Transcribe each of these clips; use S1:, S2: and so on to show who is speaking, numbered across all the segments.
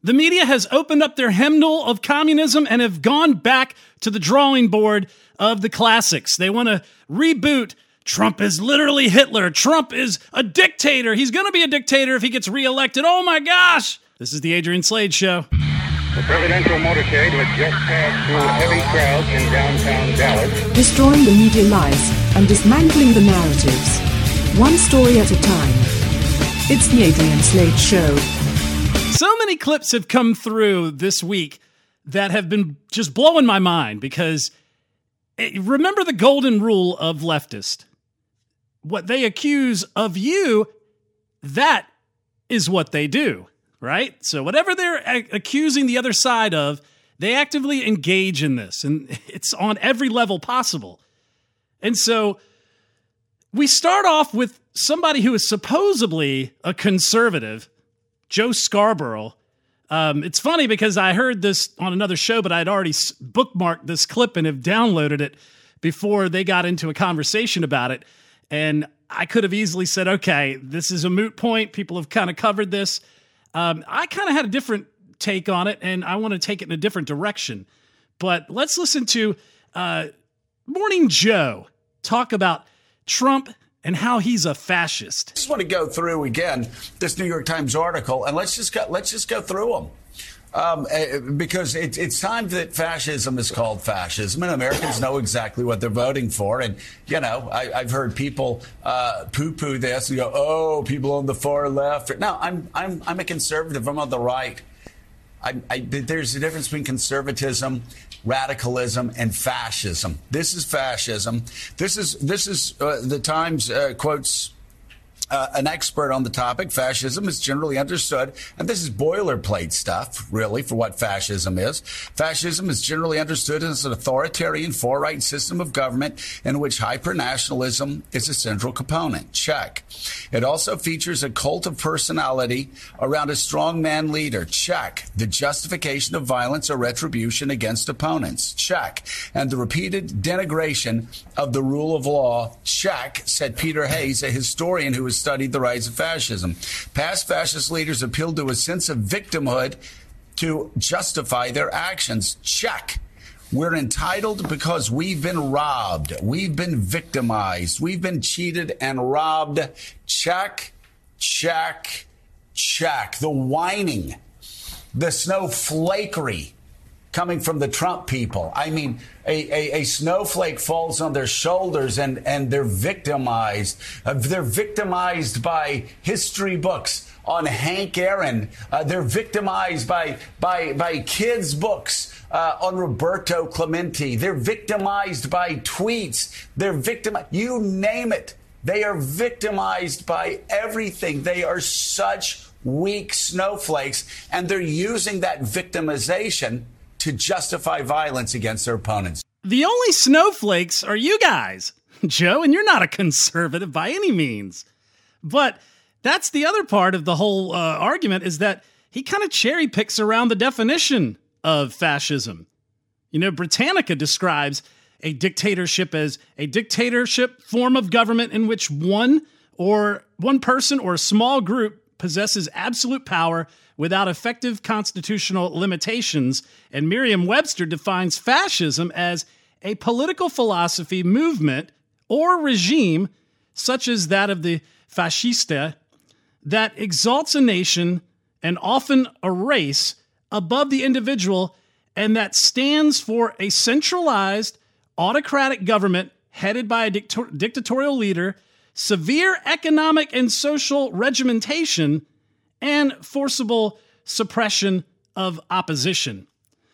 S1: The media has opened up their hymnal of communism and have gone back to the drawing board of the classics. They want to reboot. Trump is literally Hitler. Trump is a dictator. He's going to be a dictator if he gets reelected. Oh my gosh. This is the Adrian Slade Show.
S2: The presidential motorcade had just passed through heavy crowds in downtown Dallas.
S3: Destroying the media lies and dismantling the narratives. One story at a time. It's the Adrian Slade Show.
S1: So many clips have come through this week that have been just blowing my mind because remember the golden rule of leftist. What they accuse of you, that is what they do, right? So whatever they're accusing the other side of, they actively engage in this, and it's on every level possible. And so we start off with somebody who is supposedly a conservative, Joe Scarborough. It's funny because I heard this on another show, but I'd already bookmarked this clip and have downloaded it before they got into a conversation about it. And I could have easily said, okay, this is a moot point. People have kind of covered this. I kind of had a different take on it, and I want to take it in a different direction. But let's listen to Morning Joe talk about Trump and how he's a fascist.
S4: I just want to go through again this New York Times article, and let's just go through them. Because it's time that fascism is called fascism, and Americans know exactly what they're voting for. And, you know, I've heard people poo-poo this and go, oh, people on the far left. No, I'm a conservative. I'm on the right. There's a difference between conservatism, radicalism, and fascism. This is fascism. This is the Times quotes an expert on the topic. Fascism is generally understood, and this is boilerplate stuff, really, for what fascism is. Fascism is generally understood as an authoritarian, far-right system of government in which hypernationalism is a central component. Check. It also features a cult of personality around a strongman leader. Check. The justification of violence or retribution against opponents. Check. And the repeated denigration of the rule of law. Check, said Peter Hayes, a historian who has studied the rise of fascism. Past fascist leaders appealed to a sense of victimhood to justify their actions. Check. We're entitled because we've been robbed. We've been victimized. We've been cheated and robbed. Check, check, check. The whining, the snowflakery coming from the Trump people. I mean, a snowflake falls on their shoulders and they're victimized. They're victimized by history books on Hank Aaron. They're victimized by kids' books on Roberto Clemente. They're victimized by tweets. They're victimized. You name it. They are victimized by everything. They are such weak snowflakes, and they're using that victimization to justify violence against their opponents.
S1: The only snowflakes are you guys, Joe, and you're not a conservative by any means. But that's the other part of the whole argument, is that he kind of cherry picks around the definition of fascism. You know, Britannica describes a dictatorship as a dictatorship form of government in which one person or a small group possesses absolute power without effective constitutional limitations. And Merriam-Webster defines fascism as a political philosophy, movement, or regime, such as that of the fascista, that exalts a nation and often a race above the individual, and that stands for a centralized, autocratic government headed by a dictatorial leader, severe economic and social regimentation, and forcible suppression of opposition.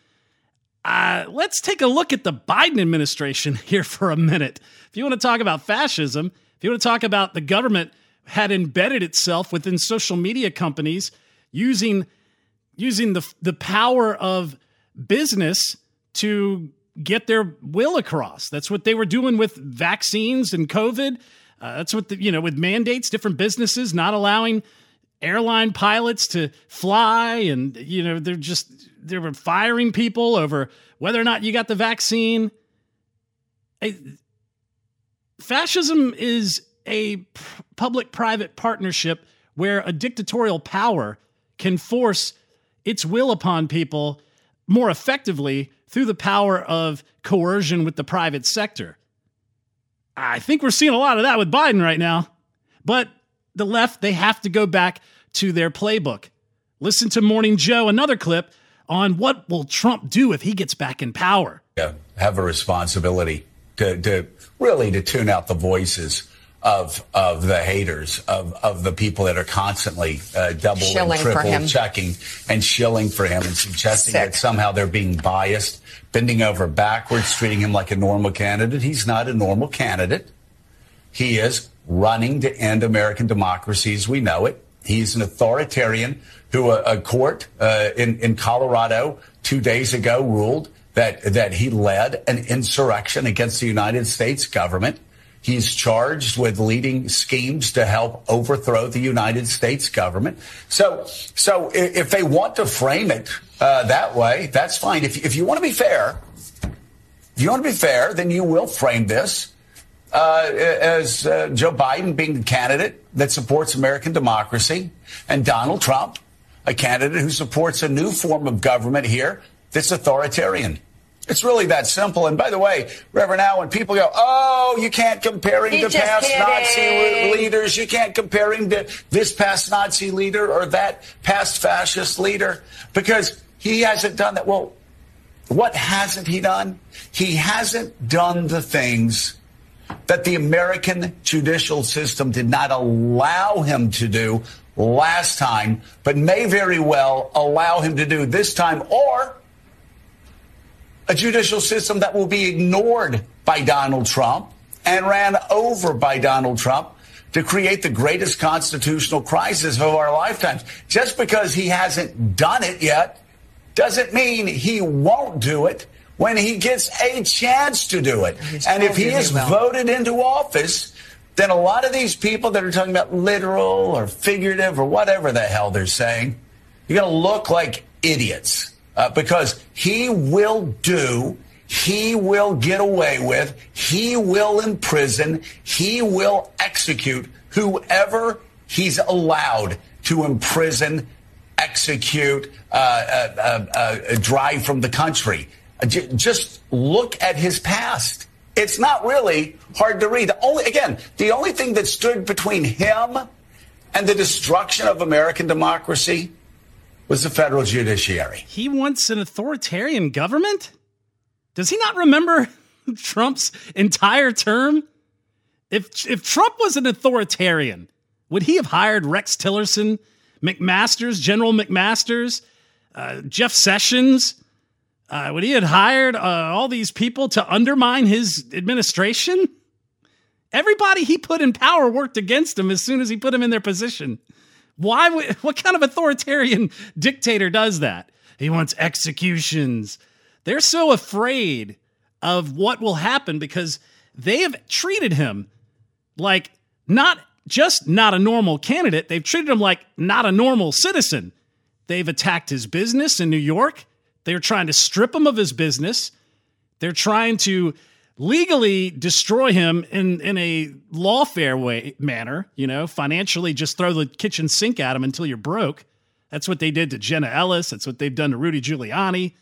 S1: Let's take a look at the Biden administration here for a minute. If you want to talk about fascism, if you want to talk about the government had embedded itself within social media companies using the power of business to get their will across. That's what they were doing with vaccines and COVID. That's what with mandates, different businesses not allowing airline pilots to fly, and they were firing people over whether or not you got the vaccine. Fascism is a public-private partnership where a dictatorial power can force its will upon people more effectively through the power of coercion with the private sector. I think we're seeing a lot of that with Biden right now. But the left, they have to go back to their playbook. Listen to Morning Joe, another clip on what will Trump do if he gets back in power.
S4: Yeah, have a responsibility to really tune out the voices of the haters, of the people that are constantly double and triple checking and shilling for him and suggesting that somehow they're being biased, bending over backwards, treating him like a normal candidate. He's not a normal candidate. He is running to end American democracy as we know it. He's an authoritarian who a court in Colorado 2 days ago ruled that he led an insurrection against the United States government. He's charged with leading schemes to help overthrow the United States government. So if they want to frame it that way, that's fine. If you want to be fair, then you will frame this as Joe Biden being the candidate that supports American democracy and Donald Trump, a candidate who supports a new form of government here that's authoritarian. It's really that simple. And by the way, Reverend Al, when people go, oh, you can't compare him to past Nazi leaders, you can't compare him to this past Nazi leader or that past fascist leader, because he hasn't done that. Well, what hasn't he done? He hasn't done the things that the American judicial system did not allow him to do last time, but may very well allow him to do this time, or a judicial system that will be ignored by Donald Trump and ran over by Donald Trump to create the greatest constitutional crisis of our lifetimes. Just because he hasn't done it yet doesn't mean he won't do it when he gets a chance to do it. And if he is voted into office, then a lot of these people that are talking about literal or figurative or whatever the hell they're saying, you're going to look like idiots. Because he will get away with, he will imprison, he will execute whoever he's allowed to imprison, execute, drive from the country. Just look at his past. It's not really hard to read. The only thing that stood between him and the destruction of American democracy was the federal judiciary.
S1: He wants an authoritarian government? Does he not remember Trump's entire term? If Trump was an authoritarian, would he have hired Rex Tillerson, McMaster's, General McMaster's, Jeff Sessions? Would he have hired all these people to undermine his administration? Everybody he put in power worked against him as soon as he put him in their position. What kind of authoritarian dictator does that? He wants executions. They're so afraid of what will happen because they have treated him like not a normal candidate. They've treated him like not a normal citizen. They've attacked his business in New York. They're trying to strip him of his business. They're trying to legally destroy him in a lawfare manner, financially just throw the kitchen sink at him until you're broke. That's what they did to Jenna Ellis. That's what they've done to Rudy Giuliani.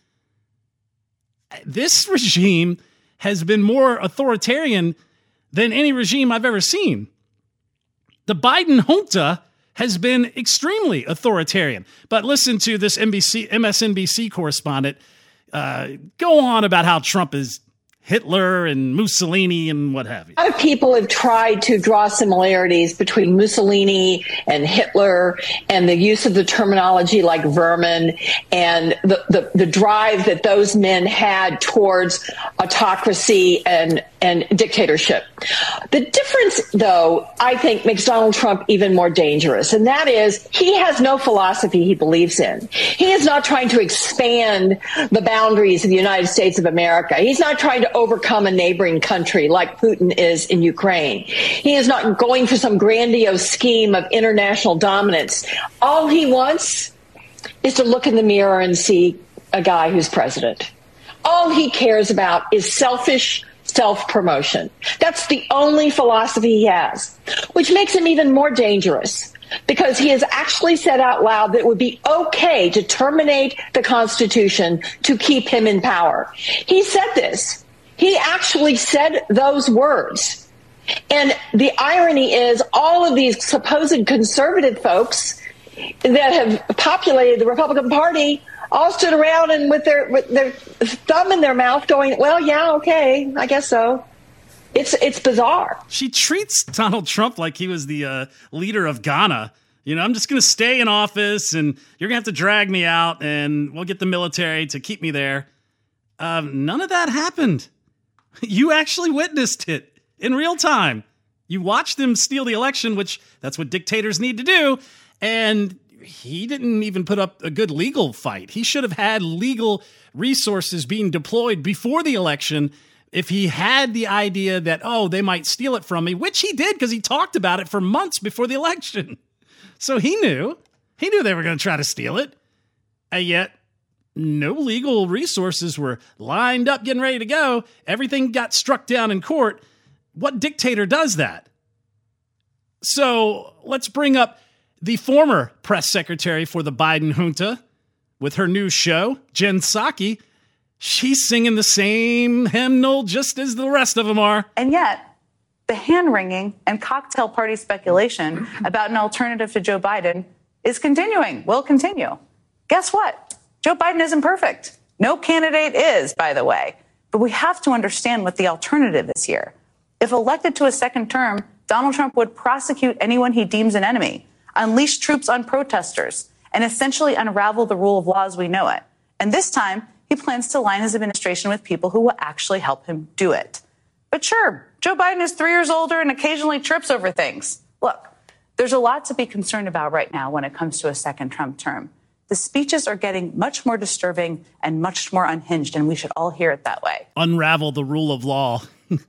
S1: This regime has been more authoritarian than any regime I've ever seen. The Biden junta has been extremely authoritarian. But listen to this MSNBC correspondent go on about how Trump is Hitler and Mussolini and what have you.
S5: A lot of people have tried to draw similarities between Mussolini and Hitler and the use of the terminology like vermin and the drive that those men had towards autocracy and dictatorship. The difference, though, I think makes Donald Trump even more dangerous, and that is he has no philosophy he believes in. He is not trying to expand the boundaries of the United States of America. He's not trying to overcome a neighboring country like Putin is in Ukraine. He is not going for some grandiose scheme of international dominance. All he wants is to look in the mirror and see a guy who's president. All he cares about is selfish self-promotion. That's the only philosophy he has, which makes him even more dangerous because he has actually said out loud that it would be okay to terminate the Constitution to keep him in power. He said this. He actually said those words. And the irony is all of these supposed conservative folks that have populated the Republican Party all stood around and with their thumb in their mouth going, well, yeah, okay, I guess so. It's bizarre.
S1: She treats Donald Trump like he was the leader of Ghana. You know, I'm just going to stay in office and you're going to have to drag me out and we'll get the military to keep me there. None of that happened. You actually witnessed it in real time. You watched them steal the election, which that's what dictators need to do. And he didn't even put up a good legal fight. He should have had legal resources being deployed before the election if he had the idea that, oh, they might steal it from me, which he did because he talked about it for months before the election. So he knew they were going to try to steal it. And yet no legal resources were lined up, getting ready to go. Everything got struck down in court. What dictator does that? So let's bring up the former press secretary for the Biden junta with her new show, Jen Psaki. She's singing the same hymnal just as the rest of them are.
S6: And yet, the hand-wringing and cocktail party speculation about an alternative to Joe Biden is continuing, will continue. Guess what? Joe Biden isn't perfect. No candidate is, by the way. But we have to understand what the alternative is here. If elected to a second term, Donald Trump would prosecute anyone he deems an enemy, unleash troops on protesters, and essentially unravel the rule of law as we know it. And this time, he plans to line his administration with people who will actually help him do it. But sure, Joe Biden is 3 years older and occasionally trips over things. Look, there's a lot to be concerned about right now when it comes to a second Trump term. The speeches are getting much more disturbing and much more unhinged, and we should all hear it that way.
S1: Unravel the rule of law.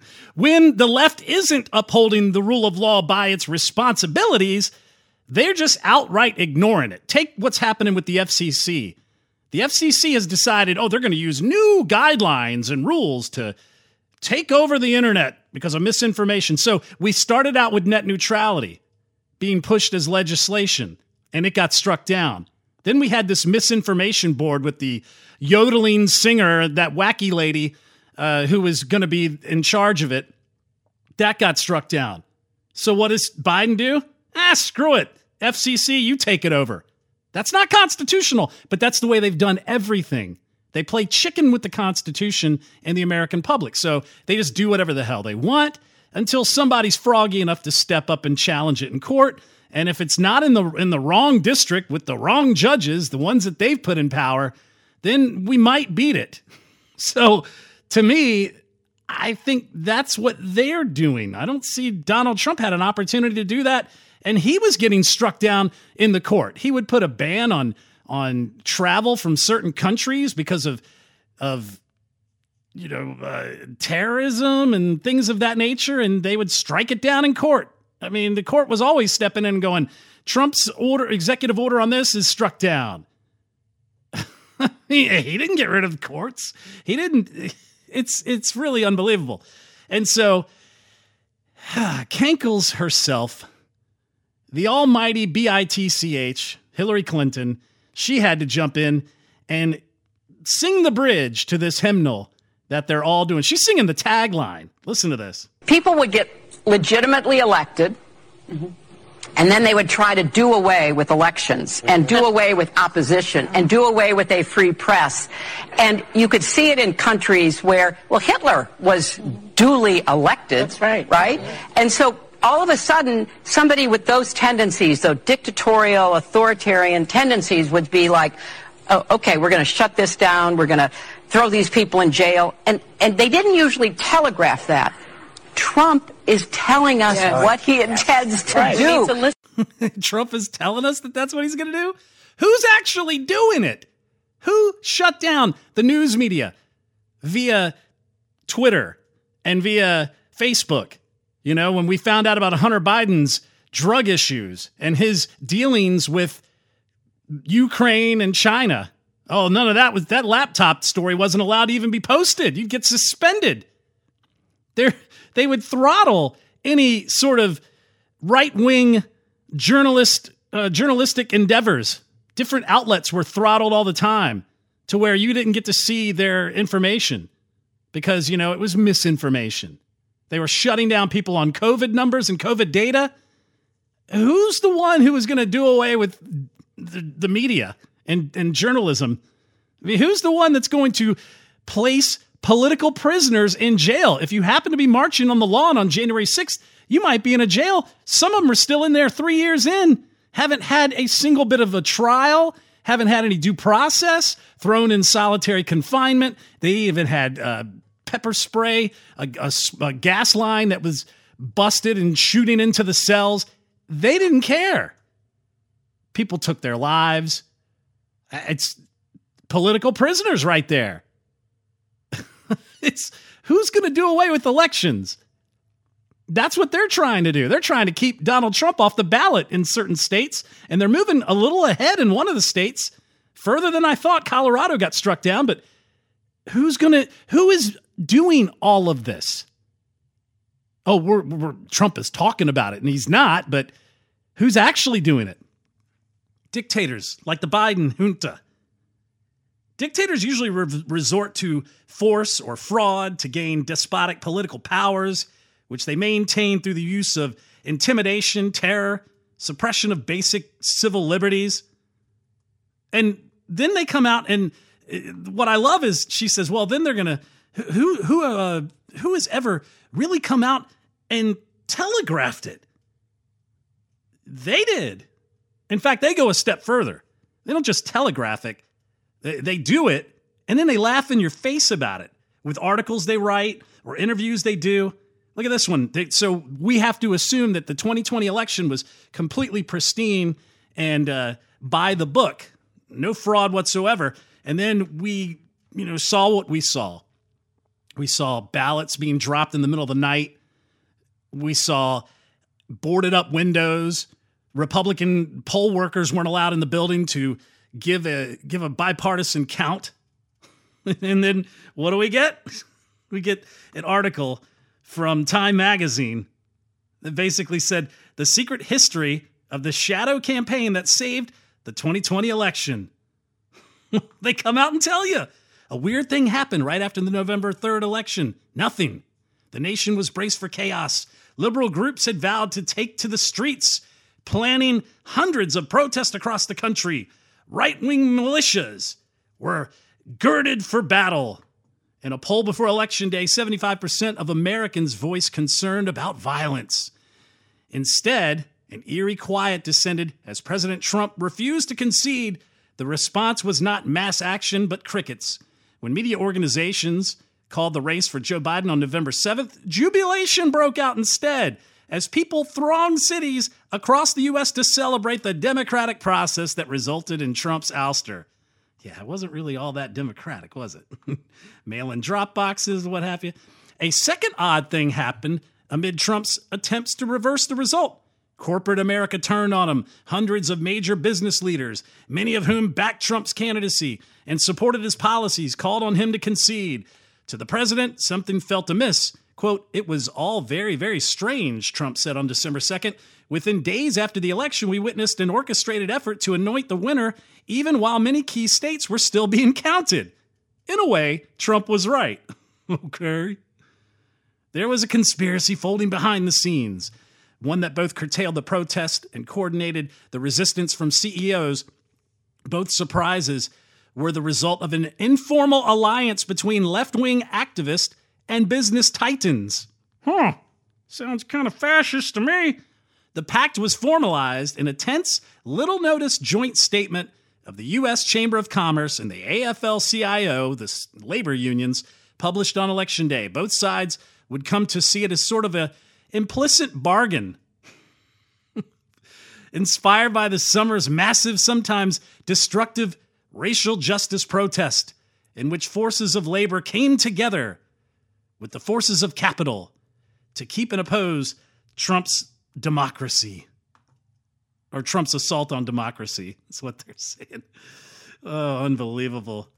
S1: When the left isn't upholding the rule of law by its responsibilities, they're just outright ignoring it. Take what's happening with the FCC. The FCC has decided, they're going to use new guidelines and rules to take over the internet because of misinformation. So we started out with net neutrality being pushed as legislation, and it got struck down. Then we had this misinformation board with the yodeling singer, that wacky lady who was going to be in charge of it. That got struck down. So what does Biden do? Screw it. FCC, you take it over. That's not constitutional, but that's the way they've done everything. They play chicken with the Constitution and the American public. So they just do whatever the hell they want until somebody's froggy enough to step up and challenge it in court. And if it's not in the wrong district with the wrong judges, the ones that they've put in power, then we might beat it. So to me, I think that's what they're doing. I don't see Donald Trump had an opportunity to do that. And he was getting struck down in the court. He would put a ban on travel from certain countries because of terrorism and things of that nature, and they would strike it down in court. I mean, the court was always stepping in and going, Trump's executive order on this is struck down. he didn't get rid of the courts. He didn't. It's really unbelievable. And so Kankles herself, the almighty BITCH, Hillary Clinton, she had to jump in and sing the bridge to this hymnal that they're all doing. She's singing the tagline. Listen to this.
S7: People would get legitimately elected, and then they would try to do away with elections and do away with opposition and do away with a free press. And you could see it in countries where, Hitler was duly elected. That's right. Right? And so all of a sudden, somebody with those tendencies, those dictatorial, authoritarian tendencies, would be like, oh, okay, we're going to shut this down. We're going to throw these people in jail. And they didn't usually telegraph that. Trump is telling us what he intends to do.
S1: Trump is telling us that that's what he's going to do? Who's actually doing it? Who shut down the news media via Twitter and via Facebook? You know, when we found out about Hunter Biden's drug issues and his dealings with Ukraine and China. Oh, none of that that laptop story wasn't allowed to even be posted. You'd get suspended. They would throttle any sort of right-wing journalist journalistic endeavors. Different outlets were throttled all the time to where you didn't get to see their information because, you know, it was misinformation. They were shutting down people on COVID numbers and COVID data. Who's the one who was going to do away with the media and journalism? I mean, who's the one that's going to place political prisoners in jail? If you happen to be marching on the lawn on January 6th, you might be in a jail. Some of them are still in there 3 years in, haven't had a single bit of a trial, haven't had any due process, thrown in solitary confinement. They even had pepper spray, a gas line that was busted and shooting into the cells. They didn't care. People took their lives. It's political prisoners right there. It's who's going to do away with elections? That's what they're trying to do. They're trying to keep Donald Trump off the ballot in certain states, and they're moving a little ahead in one of the states, further than I thought. Colorado got struck down, but who is doing all of this? Oh, Trump is talking about it, and he's not, but who's actually doing it? Dictators like the Biden junta. Dictators usually resort to force or fraud to gain despotic political powers, which they maintain through the use of intimidation, terror, suppression of basic civil liberties. And then they come out, and what I love is she says, well, then they're going to, who has ever really come out and telegraphed it? They did. In fact, they go a step further. They don't just telegraph it. They do it, and then they laugh in your face about it with articles they write or interviews they do. Look at this one. So we have to assume that the 2020 election was completely pristine and by the book, no fraud whatsoever. And then we, saw what we saw. We saw ballots being dropped in the middle of the night. We saw boarded up windows. Republican poll workers weren't allowed in the building to give a bipartisan count. And then what do we get? We get an article from Time magazine that basically said the secret history of the shadow campaign that saved the 2020 election. They come out and tell you a weird thing happened right after the November 3rd election. Nothing. The nation was braced for chaos. Liberal groups had vowed to take to the streets, planning hundreds of protests across the country. Right-wing militias were girded for battle. In a poll before Election Day, 75% of Americans voiced concern about violence. Instead, an eerie quiet descended as President Trump refused to concede. The response was not mass action, but crickets. When media organizations called the race for Joe Biden on November 7th, jubilation broke out instead, as people thronged cities across the U.S. to celebrate the democratic process that resulted in Trump's ouster. Yeah, it wasn't really all that democratic, was it? Mail-in drop boxes, what have you. A second odd thing happened amid Trump's attempts to reverse the result. Corporate America turned on him. Hundreds of major business leaders, many of whom backed Trump's candidacy and supported his policies, called on him to concede. To the president, something felt amiss. Quote, "It was all very, very strange," Trump said on December 2nd. "Within days after the election, we witnessed an orchestrated effort to anoint the winner, even while many key states were still being counted." In a way, Trump was right. Okay. There was a conspiracy folding behind the scenes, one that both curtailed the protest and coordinated the resistance from CEOs. Both surprises were the result of an informal alliance between left-wing activists and business titans. Sounds kind of fascist to me. The pact was formalized in a tense, little-notice joint statement of the U.S. Chamber of Commerce and the AFL-CIO, the labor unions, published on Election Day. Both sides would come to see it as sort of an implicit bargain. Inspired by the summer's massive, sometimes destructive racial justice protest, in which forces of labor came together with the forces of capital to keep and oppose Trump's democracy, or Trump's assault on democracy. That's what they're saying. Oh, unbelievable.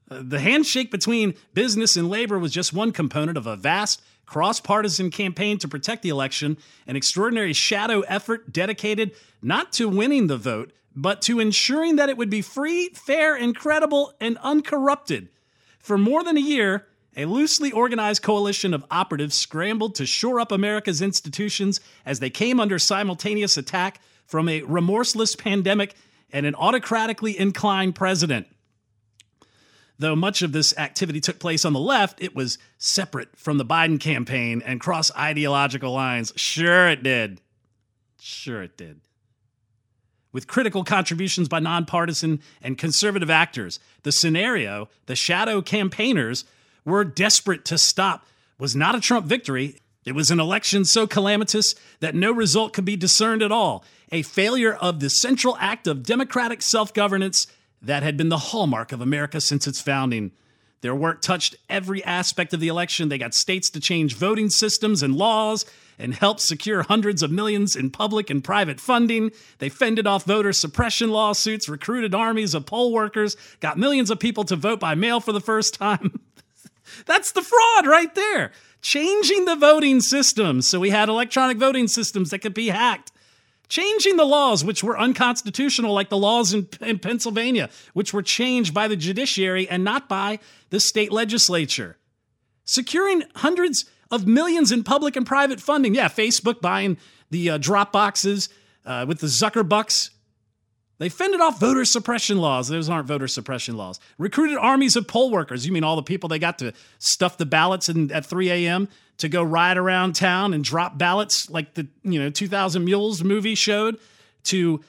S1: The handshake between business and labor was just one component of a vast cross-partisan campaign to protect the election, an extraordinary shadow effort dedicated not to winning the vote, but to ensuring that it would be free, fair, and credible, and uncorrupted. For more than a year, a loosely organized coalition of operatives scrambled to shore up America's institutions as they came under simultaneous attack from a remorseless pandemic and an autocratically inclined president. Though much of this activity took place on the left, it was separate from the Biden campaign and crossed ideological lines. Sure it did. Sure it did. With critical contributions by nonpartisan and conservative actors, the scenario the shadow campaigners were desperate to stop was not a Trump victory. It was an election so calamitous that no result could be discerned at all, a failure of the central act of democratic self-governance that had been the hallmark of America since its founding. Their work touched every aspect of the election. They got states to change voting systems and laws and helped secure hundreds of millions in public and private funding. They fended off voter suppression lawsuits, recruited armies of poll workers, got millions of people to vote by mail for the first time. That's the fraud right there. Changing the voting system so we had electronic voting systems that could be hacked. Changing the laws, which were unconstitutional, like the laws in Pennsylvania, which were changed by the judiciary and not by the state legislature. Securing hundreds of millions in public and private funding. Yeah, Facebook buying the drop boxes with the Zuckerbucks. They fended off voter suppression laws. Those aren't voter suppression laws. Recruited armies of poll workers. You mean all the people they got to stuff the ballots at 3 a.m. to go ride around town and drop ballots like the 2000 Mules movie showed, to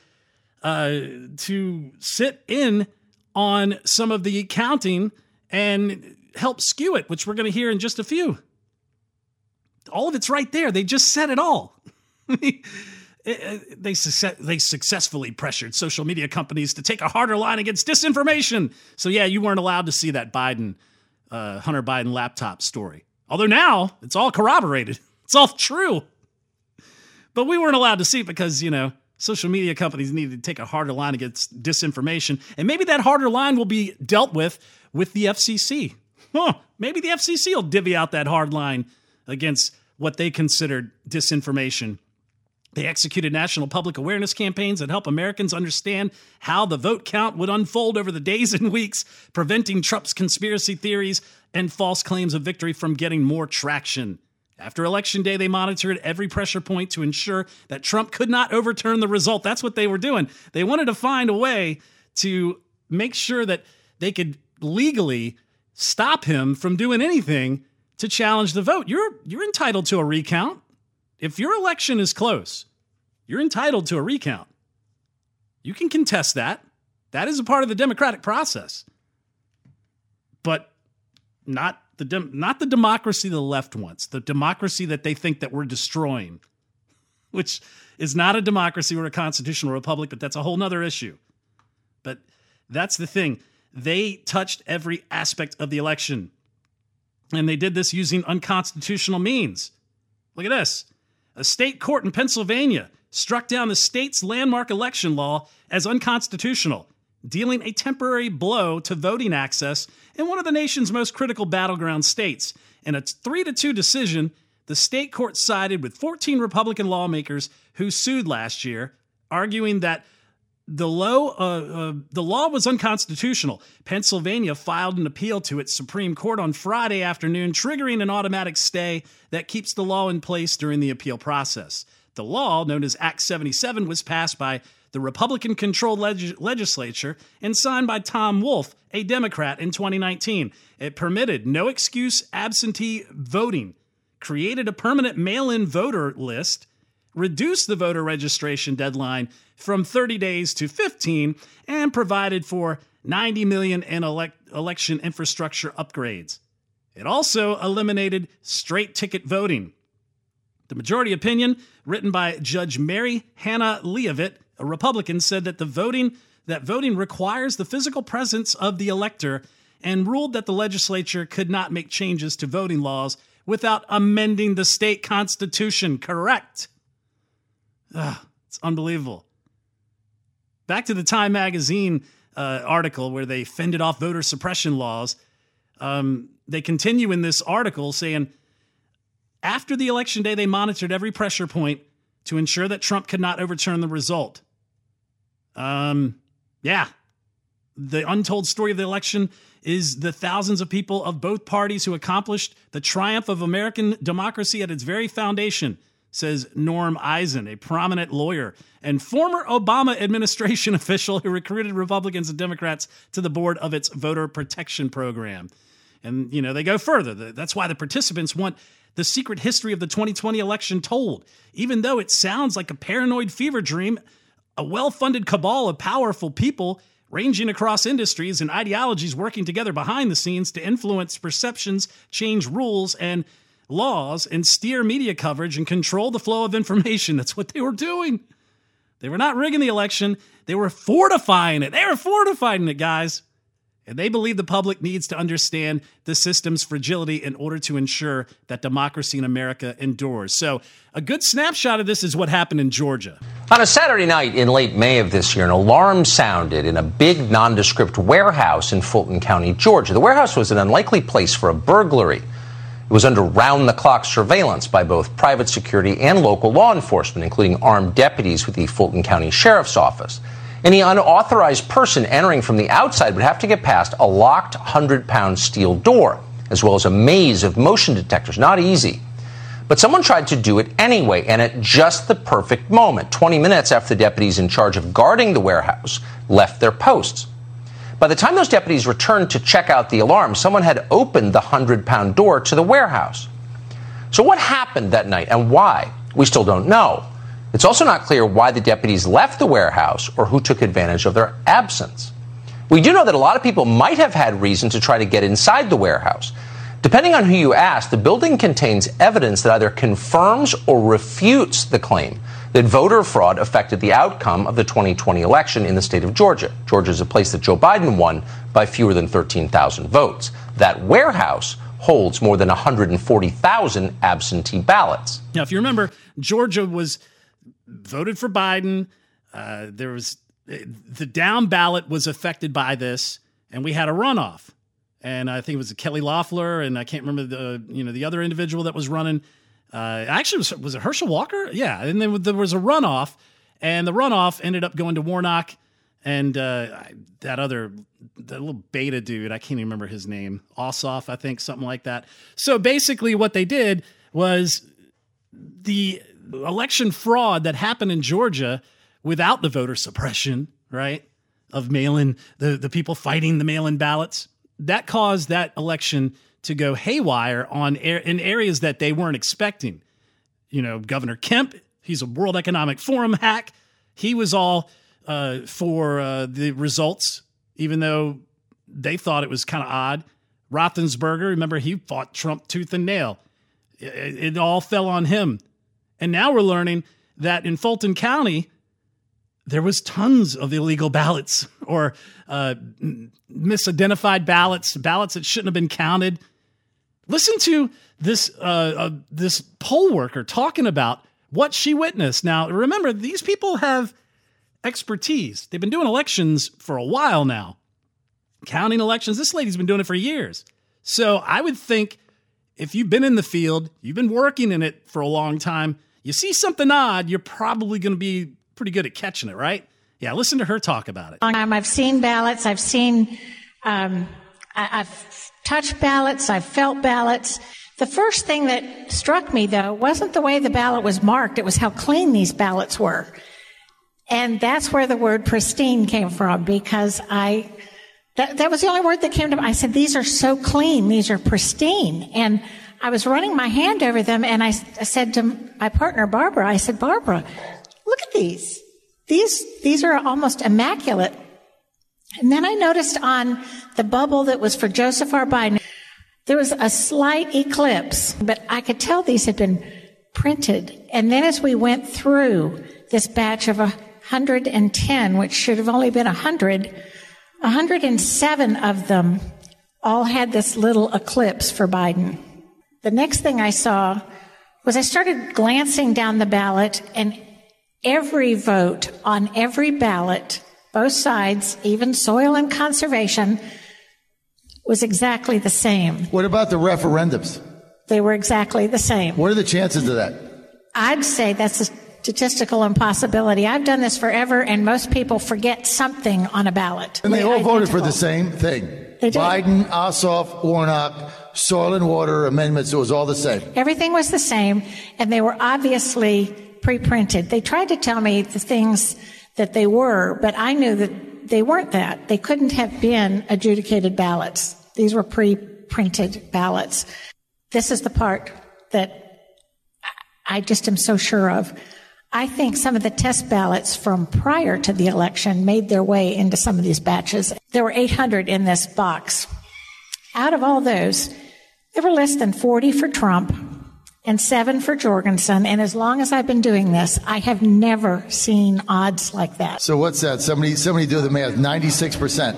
S1: sit in on some of the counting and help skew it, which we're going to hear in just a few. All of it's right there. They just said it all. They successfully pressured social media companies to take a harder line against disinformation. So yeah, you weren't allowed to see that Hunter Biden laptop story. Although now it's all corroborated. It's all true. But we weren't allowed to see it because, social media companies needed to take a harder line against disinformation. And maybe that harder line will be dealt with the FCC. Maybe the FCC will divvy out that hard line against what they considered disinformation. They executed national public awareness campaigns that help Americans understand how the vote count would unfold over the days and weeks, preventing Trump's conspiracy theories and false claims of victory from getting more traction. After Election Day, they monitored every pressure point to ensure that Trump could not overturn the result. That's what they were doing. They wanted to find a way to make sure that they could legally stop him from doing anything to challenge the vote. You're entitled to a recount. If your election is close, you're entitled to a recount. You can contest that. That is a part of the democratic process. But not the democracy the left wants, the democracy that they think that we're destroying, which is not a democracy or a constitutional republic, but that's a whole nother issue. But that's the thing. They touched every aspect of the election, and they did this using unconstitutional means. Look at this. A state court in Pennsylvania struck down the state's landmark election law as unconstitutional, dealing a temporary blow to voting access in one of the nation's most critical battleground states. In a 3-2 decision, the state court sided with 14 Republican lawmakers who sued last year, arguing that the law was unconstitutional. Pennsylvania filed an appeal to its Supreme Court on Friday afternoon, triggering an automatic stay that keeps the law in place during the appeal process. The law, known as Act 77, was passed by the Republican-controlled legislature and signed by Tom Wolf, a Democrat, in 2019. It permitted no-excuse absentee voting, created a permanent mail-in voter list, reduced the voter registration deadline from 30 days to 15, and provided for $90 million in election infrastructure upgrades. It also eliminated straight ticket voting. The majority opinion, written by Judge Mary Hannah Leavitt, a Republican, said that voting requires the physical presence of the elector, and ruled that the legislature could not make changes to voting laws without amending the state constitution. Correct. It's unbelievable. Back to the Time magazine article where they fended off voter suppression laws. They continue in this article saying, after the election day, they monitored every pressure point to ensure that Trump could not overturn the result. Yeah. The untold story of the election is the thousands of people of both parties who accomplished the triumph of American democracy at its very foundation, says Norm Eisen, a prominent lawyer and former Obama administration official who recruited Republicans and Democrats to the board of its voter protection program. And, they go further. That's why the participants want the secret history of the 2020 election told. Even though it sounds like a paranoid fever dream, a well-funded cabal of powerful people ranging across industries and ideologies working together behind the scenes to influence perceptions, change rules and laws, and steer media coverage and control the flow of information. That's what they were doing. They were not rigging the election. They were fortifying it. They were fortifying it, guys. And they believe the public needs to understand the system's fragility in order to ensure that democracy in America endures. So a good snapshot of this is what happened in Georgia.
S8: On a Saturday night in late May of this year, an alarm sounded in a big nondescript warehouse in Fulton County, Georgia. The warehouse was an unlikely place for a burglary. It was under round-the-clock surveillance by both private security and local law enforcement, including armed deputies with the Fulton County Sheriff's Office. Any unauthorized person entering from the outside would have to get past a locked 100-pound steel door, as well as a maze of motion detectors. Not easy. But someone tried to do it anyway, and at just the perfect moment, 20 minutes after the deputies in charge of guarding the warehouse left their posts. By the time those deputies returned to check out the alarm, someone had opened the 100-pound door to the warehouse. So what happened that night and why? We still don't know. It's also not clear why the deputies left the warehouse or who took advantage of their absence. We do know that a lot of people might have had reason to try to get inside the warehouse. Depending on who you ask, the building contains evidence that either confirms or refutes the claim that voter fraud affected the outcome of the 2020 election in the state of Georgia. Georgia is a place that Joe Biden won by fewer than 13,000 votes. That warehouse holds more than 140,000 absentee ballots.
S1: Now, if you remember, Georgia was voted for Biden. There was the down ballot was affected by this, and we had a runoff. And I think it was Kelly Loeffler, and I can't remember the other individual that was running. Actually, was it Herschel Walker? Yeah, and then there was a runoff, and the runoff ended up going to Warnock and that little beta dude. I can't even remember his name. Ossoff, I think, something like that. So basically, what they did was the election fraud that happened in Georgia without the voter suppression, right, of mail-in, the people fighting the mail-in ballots, that caused that election to go haywire in areas that they weren't expecting. Governor Kemp, he's a World Economic Forum hack. He was all for the results, even though they thought it was kind of odd. Roethlisberger, remember, he fought Trump tooth and nail. It all fell on him. And now we're learning that in Fulton County, there was tons of illegal ballots or misidentified ballots that shouldn't have been counted. Listen to this poll worker talking about what she witnessed. Now, remember, these people have expertise. They've been doing elections for a while now. Counting elections, this lady's been doing it for years. So I would think if you've been in the field, you've been working in it for a long time, you see something odd, you're probably going to be pretty good at catching it, right? Yeah, listen to her talk about it.
S9: I've seen ballots. I've touched ballots. I've felt ballots. The first thing that struck me, though, wasn't the way the ballot was marked. It was how clean these ballots were. And that's where the word pristine came from, because that was the only word that came to me. I said, these are so clean. These are pristine. And I was running my hand over them, and I said to my partner, Barbara, I said, Barbara, look at these. These are almost immaculate. And then I noticed on the bubble that was for Joseph R. Biden, there was a slight eclipse, but I could tell these had been printed. And then as we went through this batch of 110, which should have only been 100, 107 of them all had this little eclipse for Biden. The next thing I saw was I started glancing down the ballot, and every vote on every ballot both sides, even soil and conservation, was exactly the same.
S10: What about the referendums?
S9: They were exactly the same.
S10: What are the chances of that?
S9: I'd say that's a statistical impossibility. I've done this forever, and most people forget something on a ballot.
S10: And they all voted for the same thing.
S9: They did.
S10: Biden, Ossoff, Warnock, soil and water amendments, it was all the same.
S9: Everything was the same, and they were obviously pre-printed. They tried to tell me the things that they were, but I knew that they weren't that. They couldn't have been adjudicated ballots. These were pre-printed ballots. This is the part that I just am so sure of. I think some of the test ballots from prior to the election made their way into some of these batches. There were 800 in this box. Out of all those, there were less than 40 for Trump and 7 for Jorgensen. And as long as I've been doing this, I have never seen odds like that.
S10: So what's that? Somebody do the math. 96%.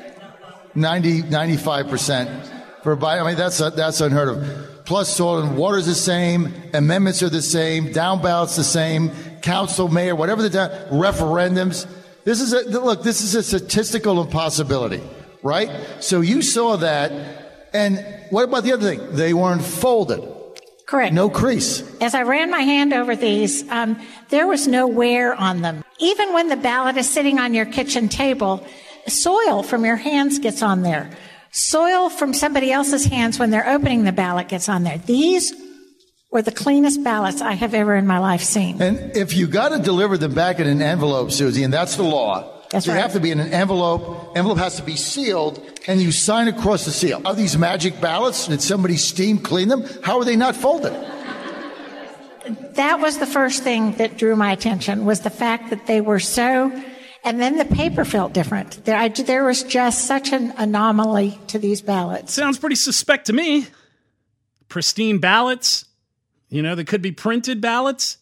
S10: 95% for Biden. I mean, that's unheard of. Plus, soil and water is the same. Amendments are the same. Down ballots the same. Council, mayor, whatever referendums. This is a statistical impossibility, right? So you saw that. And what about the other thing? They weren't folded.
S9: Correct.
S10: No crease.
S9: As I ran my hand over these, there was no wear on them. Even when the ballot is sitting on your kitchen table, soil from your hands gets on there. Soil from somebody else's hands when they're opening the ballot gets on there. These were the cleanest ballots I have ever in my life seen.
S10: And if you got to deliver them back in an envelope, Susie, and that's the law,
S9: that's
S10: they
S9: right.
S10: have to be in an envelope. Envelope has to be sealed, and you sign across the seal. Are these magic ballots? Did somebody steam clean them? How are they not folded?
S9: That was the first thing that drew my attention, was the fact that they were so... And then the paper felt different. There was just such an anomaly to these ballots.
S1: Sounds pretty suspect to me. Pristine ballots. You know, they could be printed ballots.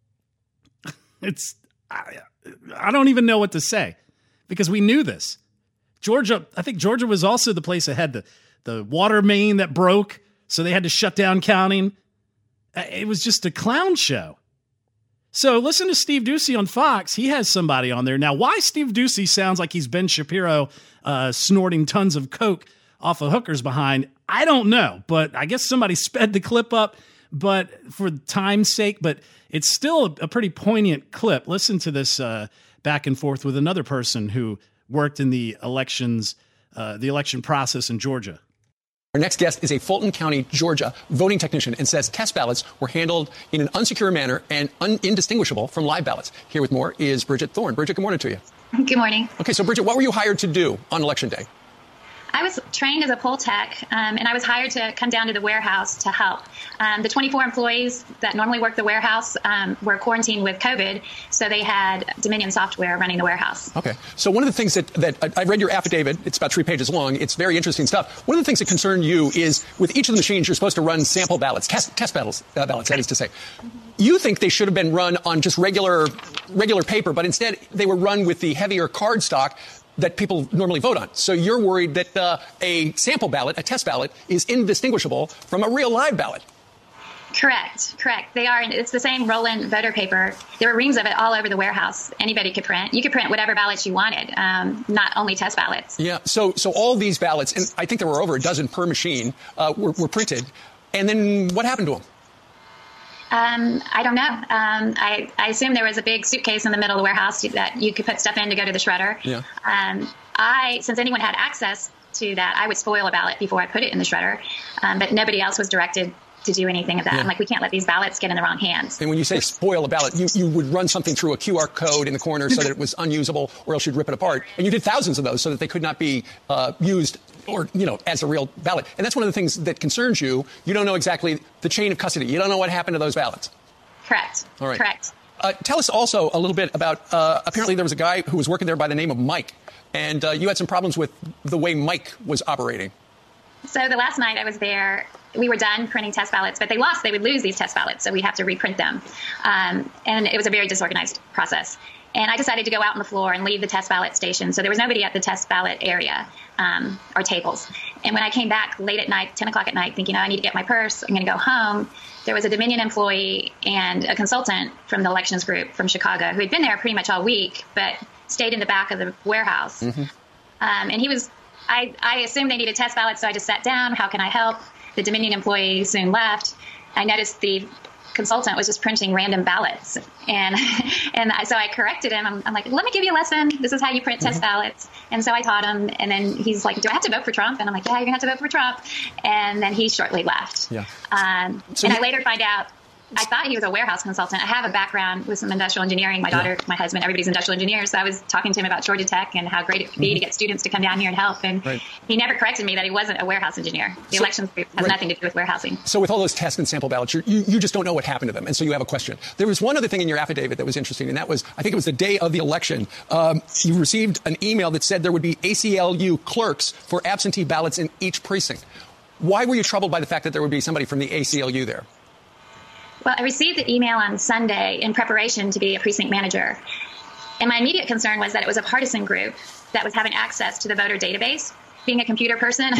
S1: I don't even know what to say, because we knew this. I think Georgia was also the place that had the water main that broke, so they had to shut down counting. It was just a clown show. So listen to Steve Doocy on Fox. He has somebody on there. Now, why Steve Doocy sounds like he's Ben Shapiro snorting tons of coke off of hookers behind, I don't know. But I guess somebody sped the clip up, but for time's sake. But it's still a pretty poignant clip. Listen to this back and forth with another person who worked in the election process in Georgia.
S11: Our next guest is a Fulton County, Georgia voting technician and says test ballots were handled in an unsecure manner and indistinguishable from live ballots. Here with more is Bridget Thorne. Bridget, good morning to you.
S12: Good morning.
S11: Okay, so Bridget, what were you hired to do on Election Day?
S12: I was trained as a poll tech, and I was hired to come down to the warehouse to help. The 24 employees that normally work the warehouse were quarantined with COVID, so they had Dominion software running the warehouse.
S11: Okay. So one of the things that I read your affidavit, it's about 3 pages long, it's very interesting stuff. One of the things that concern you is with each of the machines, you're supposed to run sample ballots, test ballots, that is to say. You think they should have been run on just regular paper, but instead they were run with the heavier card stock that people normally vote on. So you're worried that a sample ballot, a test ballot, is indistinguishable from a real live ballot.
S12: Correct. They are. It's the same roll-in voter paper. There were reams of it all over the warehouse. Anybody could print. You could print whatever ballots you wanted, not only test ballots. Yeah. So all these ballots, and I think there were over a dozen per machine, were printed. And then what happened to them? I don't know. I assume there was a big suitcase in the middle of the warehouse that you could put stuff in to go to the shredder. Yeah. Since anyone had access to that, I would spoil a ballot before I put it in the shredder. But nobody else was directed to do anything of that. Yeah. I'm like, we can't let these ballots get in the wrong hands.
S11: And when you say spoil a ballot, you would run something through a QR code in the corner so that it was unusable, or else you'd rip it apart. And you did thousands of those so that they could not be used or, as a real ballot. And that's one of the things that concerns you. You don't know exactly the chain of custody. You don't know what happened to those ballots.
S12: Correct.
S11: All right.
S12: Correct.
S11: Tell us also a little bit about, apparently there was a guy who was working there by the name of Mike. And you had some problems with the way Mike was operating.
S12: So the last night I was there, we were done printing test ballots, but they would lose these test ballots, so we'd have to reprint them. And it was a very disorganized process. And I decided to go out on the floor and leave the test ballot station. So there was nobody at the test ballot area or tables. And when I came back late at night, 10 o'clock at night, thinking, I need to get my purse, I'm going to go home, there was a Dominion employee and a consultant from the elections group from Chicago who had been there pretty much all week, but stayed in the back of the warehouse.
S11: Mm-hmm.
S12: And I assumed they needed test ballots, so I just sat down. How can I help? The Dominion employee soon left. I noticed the consultant was just printing random ballots. And so I corrected him. I'm like, let me give you a lesson. This is how you print test ballots. And so I taught him. And then he's like, do I have to vote for Trump? And I'm like, yeah, you're going to have to vote for Trump. And then he shortly left.
S11: Yeah.
S12: And I later find out, I thought he was a warehouse consultant. I have a background with some industrial engineering. My daughter, my husband, everybody's industrial engineers. So I was talking to him about Georgia Tech and how great it could be to get students to come down here and help. And he never corrected me that he wasn't a warehouse engineer. The elections group has nothing to do with warehousing.
S11: So with all those test and sample ballots, you just don't know what happened to them. And so you have a question. There was one other thing in your affidavit that was interesting, and that was, I think it was the day of the election. You received an email that said there would be ACLU clerks for absentee ballots in each precinct. Why were you troubled by the fact that there would be somebody from the ACLU there?
S12: Well, I received the email on Sunday in preparation to be a precinct manager. And my immediate concern was that it was a partisan group that was having access to the voter database. Being a computer person,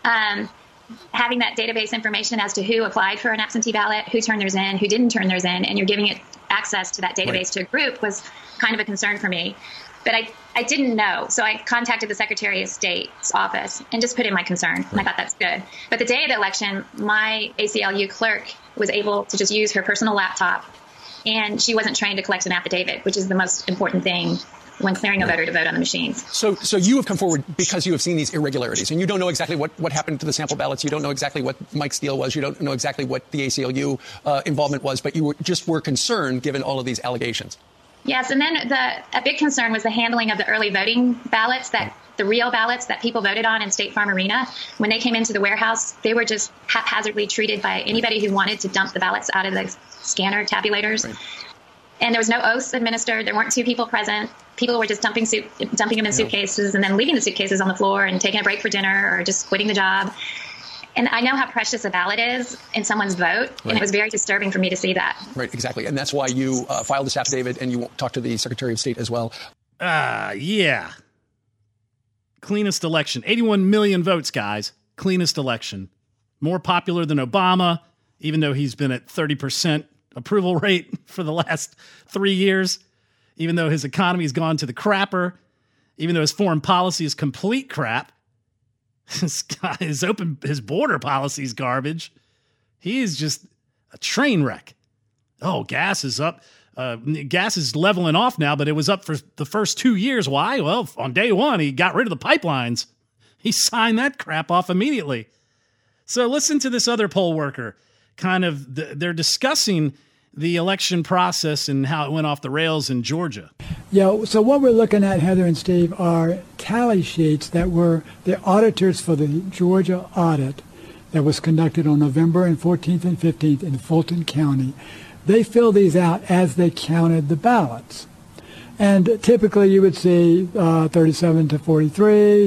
S12: having that database information as to who applied for an absentee ballot, who turned theirs in, who didn't turn theirs in, and you're giving it access to that database to a group was kind of a concern for me. But I didn't know. So I contacted the Secretary of State's office and just put in my concern. And I thought that's good. But the day of the election, my ACLU clerk was able to just use her personal laptop. And she wasn't trained to collect an affidavit, which is the most important thing when clearing a voter to vote on the machines.
S11: So you have come forward because you have seen these irregularities, and you don't know exactly what happened to the sample ballots. You don't know exactly what Mike's deal was. You don't know exactly what the ACLU involvement was, but you were concerned given all of these allegations.
S12: Yes, and then a big concern was the handling of the early voting ballots, the real ballots that people voted on in State Farm Arena. When they came into the warehouse, they were just haphazardly treated by anybody who wanted to dump the ballots out of the scanner tabulators. Right. And there was no oaths administered. There weren't two people present. People were just dumping them in suitcases and then leaving the suitcases on the floor and taking a break for dinner or just quitting the job. And I know how precious a ballot is in someone's vote, and it was very disturbing for me to see that.
S11: Right, exactly. And that's why you filed this affidavit and you talked to the Secretary of State as well.
S1: Yeah. Cleanest election. 81 million votes, guys. Cleanest election. More popular than Obama, even though he's been at 30% approval rate for the last 3 years, even though his economy's gone to the crapper, even though his foreign policy is complete crap. His border policy is garbage. He is just a train wreck. Oh, gas is up. Gas is leveling off now, but it was up for the first 2 years. Why? Well, on day one, he got rid of the pipelines. He signed that crap off immediately. So listen to this other poll worker. They're discussing the election process and how it went off the rails in Georgia.
S13: Yeah, so what we're looking at, Heather and Steve, are tally sheets that were the auditors for the Georgia audit that was conducted on November 14th and 15th in Fulton County. They filled these out as they counted the ballots. And typically you would see 37 to 43,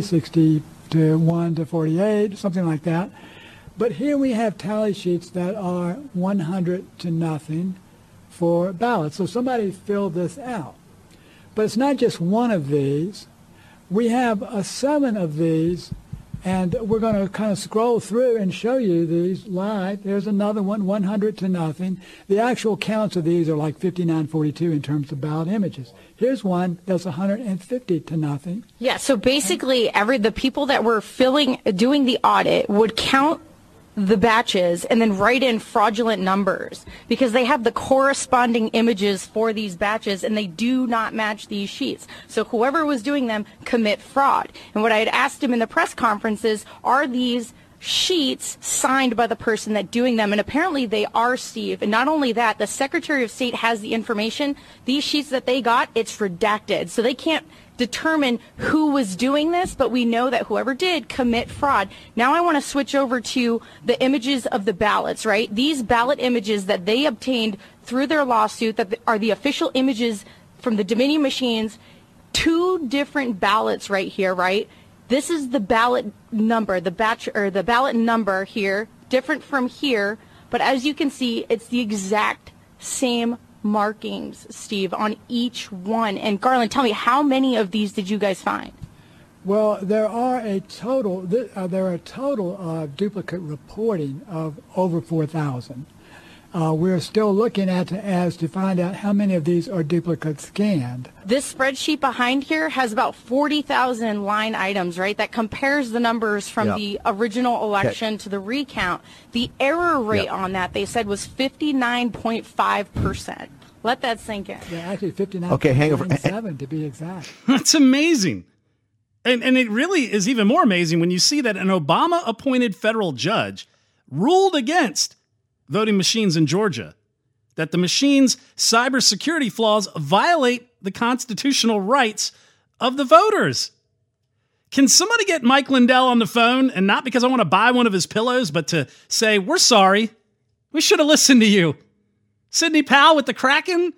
S13: 61 to 48, something like that. But here we have tally sheets that are 100 to nothing for ballots. So somebody filled this out. But it's not just one of these. We have 7 of these, and we're going to kind of scroll through and show you these live. There's another one, 100 to nothing. The actual counts of these are like 59-42 in terms of ballot images. Here's one that's 150 to nothing.
S14: Yeah, so basically the people that were doing the audit would count the batches and then write in fraudulent numbers because they have the corresponding images for these batches and they do not match these sheets. So whoever was doing them commit fraud. And what I had asked him in the press conference is, are these sheets signed by the person that doing them? And apparently they are, Steve. And not only that, the Secretary of State has the information. These sheets that they got, it's redacted. So they can't determine who was doing this, but we know that whoever did commit fraud. Now I want to switch over to the images of the ballots, right? These ballot images that they obtained through their lawsuit that are the official images from the Dominion machines, 2 different ballots right here, right? This is the ballot number, the ballot number here, different from here, but as you can see, it's the exact same markings, Steve, on each one. And Garland, tell me, how many of these did you guys find?
S13: Well, there are a total of duplicate reporting of over 4,000. we're still looking at to find out how many of these are duplicate scanned.
S14: This spreadsheet behind here has about 40,000 line items, right? That compares the numbers from the original election to the recount. The error rate on that, they said, was 59.5%. Let that sink in.
S13: Yeah, actually 59.7 to be exact.
S1: That's amazing. And it really is even more amazing when you see that an Obama-appointed federal judge ruled against voting machines in Georgia, that the machine's cybersecurity flaws violate the constitutional rights of the voters. Can somebody get Mike Lindell on the phone, and not because I want to buy one of his pillows, but to say, we're sorry, we should have listened to you. Sidney Powell with the Kraken?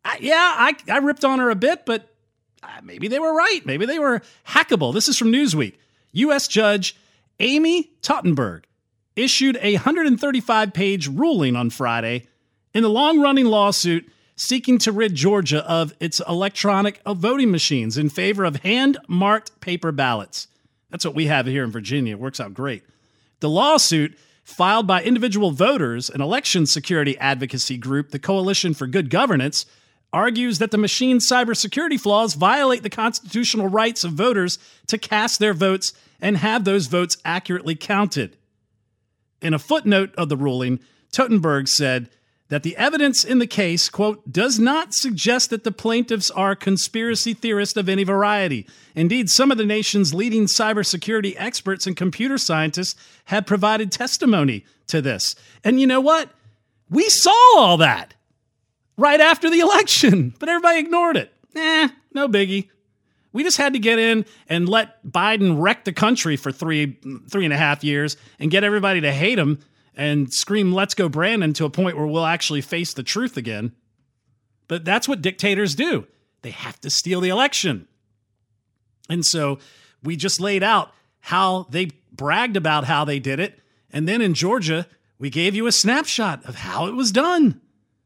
S1: I ripped on her a bit, but maybe they were right. Maybe they were hackable. This is from Newsweek. U.S. Judge Amy Tottenberg issued a 135-page ruling on Friday in the long-running lawsuit seeking to rid Georgia of its electronic voting machines in favor of hand-marked paper ballots. That's what we have here in Virginia. It works out great. The lawsuit, filed by individual voters, an election security advocacy group, the Coalition for Good Governance, argues that the machine's cybersecurity flaws violate the constitutional rights of voters to cast their votes and have those votes accurately counted. In a footnote of the ruling, Tottenberg said that the evidence in the case, quote, does not suggest that the plaintiffs are conspiracy theorists of any variety. Indeed, some of the nation's leading cybersecurity experts and computer scientists have provided testimony to this. And you know what? We saw all that right after the election, but everybody ignored it. No biggie. We just had to get in and let Biden wreck the country for three and a half years and get everybody to hate him and scream, let's go Brandon, to a point where we'll actually face the truth again. But that's what dictators do. They have to steal the election. And so we just laid out how they bragged about how they did it. And then in Georgia, we gave you a snapshot of how it was done.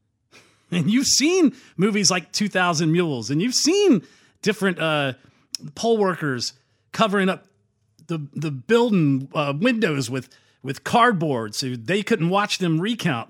S1: And you've seen movies like 2,000 Mules, and you've seen different poll workers covering up the building windows with cardboard so they couldn't watch them recount.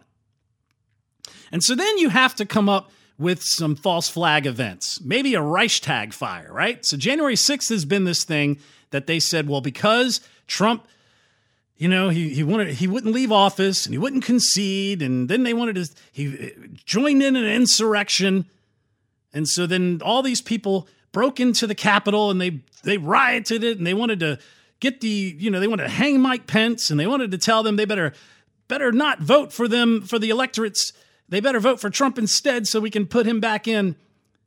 S1: And so then you have to come up with some false flag events, maybe a Reichstag fire, right? So January 6th has been this thing that they said, well, because Trump, you know, he wouldn't leave office and he wouldn't concede, and then he joined in an insurrection. And so then all these people broke into the Capitol and they rioted it, and they wanted to they wanted to hang Mike Pence, and they wanted to tell them they better not vote for them, for the electorates. They better vote for Trump instead so we can put him back in.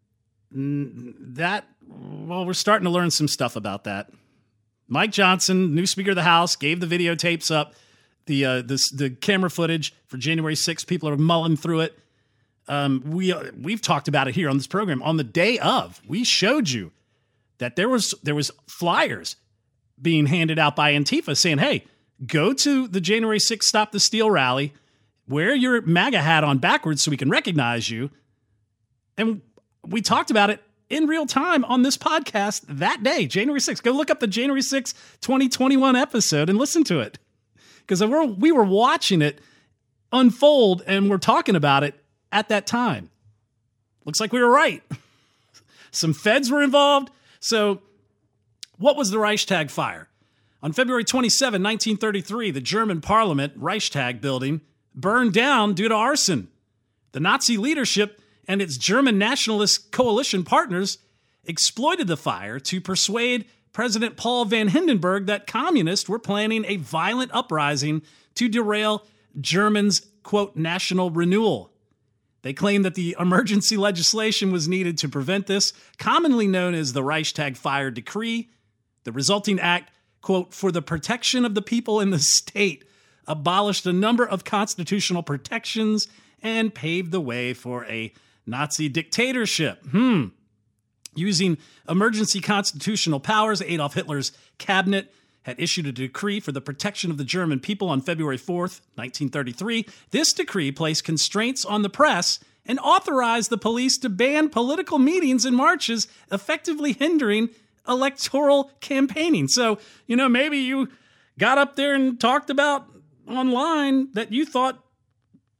S1: We're starting to learn some stuff about that. Mike Johnson, new Speaker of the House, gave the videotapes up, the camera footage for January 6th. People are mulling through it. We've talked about it here on this program. On the day of, we showed you that there was flyers being handed out by Antifa saying, hey, go to the January 6th Stop the Steal rally, wear your MAGA hat on backwards so we can recognize you. And we talked about it in real time on this podcast that day, January 6th. Go look up the January 6th, 2021 episode and listen to it. Because we were watching it unfold and we're talking about it at that time. Looks like we were right. Some feds were involved. So what was the Reichstag fire? On February 27, 1933, the German Parliament Reichstag building burned down due to arson. The Nazi leadership and its German nationalist coalition partners exploited the fire to persuade President Paul von Hindenburg that communists were planning a violent uprising to derail Germany's, quote, national renewal. They claimed that the emergency legislation was needed to prevent this, commonly known as the Reichstag Fire Decree. The resulting act, quote, for the protection of the people in the state, abolished a number of constitutional protections and paved the way for a Nazi dictatorship. Using emergency constitutional powers, Adolf Hitler's cabinet had issued a decree for the protection of the German people on February 4th, 1933. This decree placed constraints on the press and authorized the police to ban political meetings and marches, effectively hindering electoral campaigning. So, maybe you got up there and talked about online that you thought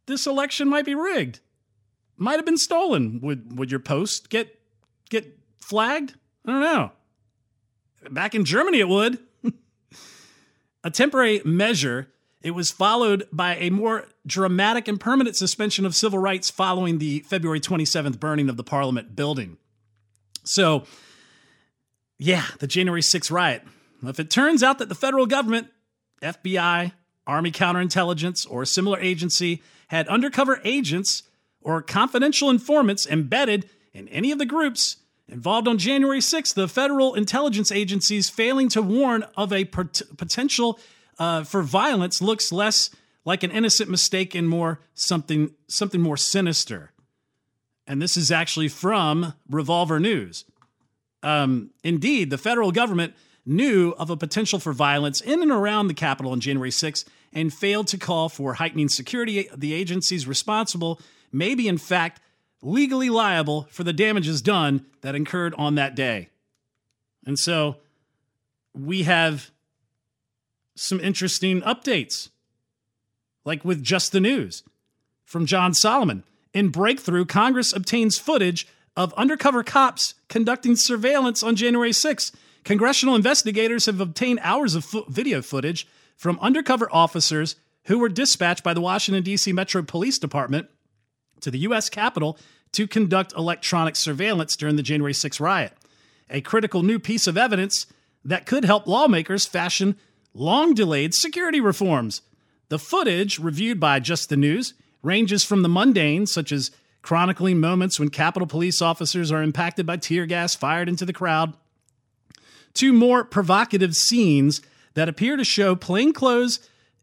S1: this election might be rigged, might have been stolen. Would your post get flagged? I don't know. Back in Germany, it would. A temporary measure. It was followed by a more dramatic and permanent suspension of civil rights following the February 27th burning of the Parliament building. So, yeah, the January 6th riot. If it turns out that the federal government, FBI, Army counterintelligence, or a similar agency had undercover agents or confidential informants embedded in any of the groups involved on January 6th, the federal intelligence agencies failing to warn of a potential for violence looks less like an innocent mistake and more something more sinister. And this is actually from Revolver News. Indeed, the federal government knew of a potential for violence in and around the Capitol on January 6th and failed to call for heightening security. The agencies responsible may be, in fact, legally liable for the damages done that occurred on that day. And so we have some interesting updates, like with Just the News from John Solomon. In Breakthrough, Congress obtains footage of undercover cops conducting surveillance on January 6th. Congressional investigators have obtained hours of video footage from undercover officers who were dispatched by the Washington, D.C. Metro Police Department to the U.S. Capitol to conduct electronic surveillance during the January 6th riot. A critical new piece of evidence that could help lawmakers fashion long-delayed security reforms. The footage, reviewed by Just the News, ranges from the mundane, such as chronicling moments when Capitol police officers are impacted by tear gas fired into the crowd, to more provocative scenes that appear to show plainclothes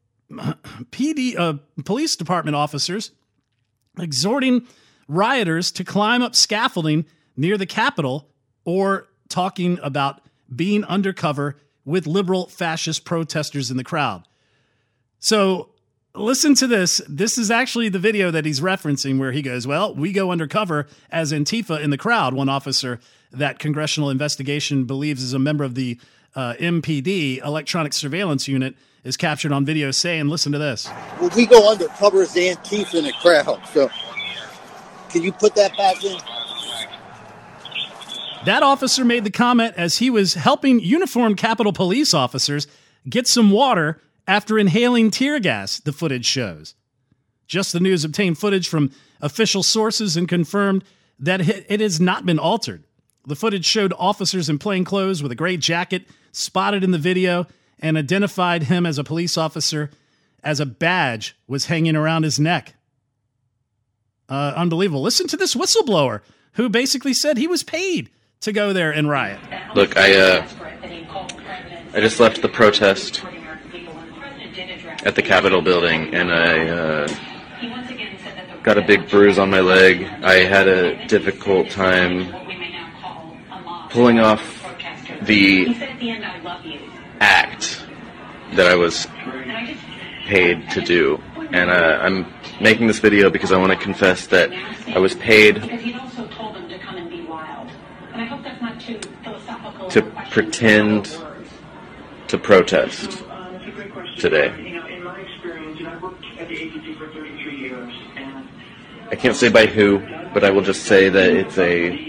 S1: police department officers exhorting rioters to climb up scaffolding near the Capitol or talking about being undercover with liberal fascist protesters in the crowd. So listen to this. This is actually the video that he's referencing where he goes, well, we go undercover as Antifa in the crowd. One officer that congressional investigation believes is a member of the MPD, Electronic Surveillance Unit, is captured on video saying, listen to this.
S15: Well, we go undercover as Antifa in the crowd. So can you put that back in?
S1: That officer made the comment as he was helping uniformed Capitol police officers get some water after inhaling tear gas, the footage shows. Just the News obtained footage from official sources and confirmed that it has not been altered. The footage showed officers in plain clothes with a gray jacket spotted in the video and identified him as a police officer as a badge was hanging around his neck. Unbelievable. Listen to this whistleblower who basically said he was paid to go there and riot.
S16: Look, I just left the protest at the Capitol building, and I got a big bruise on my leg. I had a difficult time pulling off the act that I was paid to do. And I'm making this video because I want to confess that I was paid to pretend to protest today. I can't say by who, but I will just say that it's a